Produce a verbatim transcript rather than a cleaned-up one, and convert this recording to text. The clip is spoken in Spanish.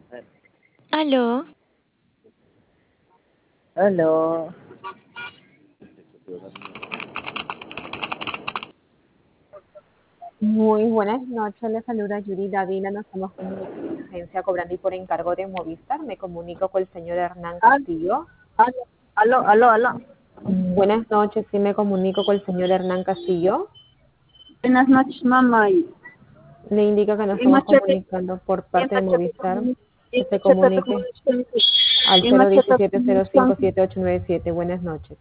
Aló, Aló. Muy buenas noches, le saluda Yuri Davila, nos estamos comunicando con la agencia cobrando y por encargo de Movistar. Me comunico con el señor Hernán Al- Castillo. Aló, aló, aló, aló. Buenas noches, sí me comunico con el señor Hernán Castillo. Buenas noches, mamá. Le indica que nos estamos Imagínate, comunicando por parte de imagínate, Movistar, que se imagínate, comunique al cero imagínate, diecisiete cero cinco siete ocho nueve siete. Buenas noches.